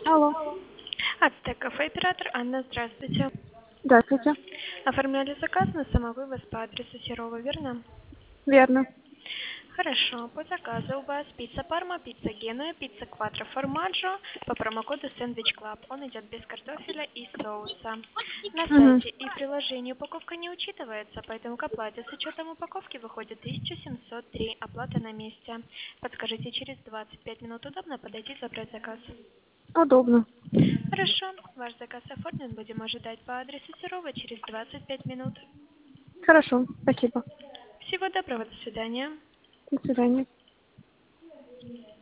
Алло. Ацтек кафе, оператор Анна, здравствуйте. Здравствуйте. Оформляли заказ на самовывоз по адресу Серова, верно? Верно. Хорошо, по заказу у вас пицца Парма, пицца Генуя, пицца Кватро Формаджо по промокоду Sandwich Club. Он идет без картофеля и соуса. На Угу. сайте и приложении упаковка не учитывается, поэтому к оплате с учетом упаковки выходит 1703, оплата на месте. Подскажите, через 25 минут удобно подойти забрать заказ? Удобно. Хорошо, ваш заказ оформлен, будем ожидать по адресу Серова через 25 минут. Хорошо. Спасибо. Всего доброго, до свидания. До свидания.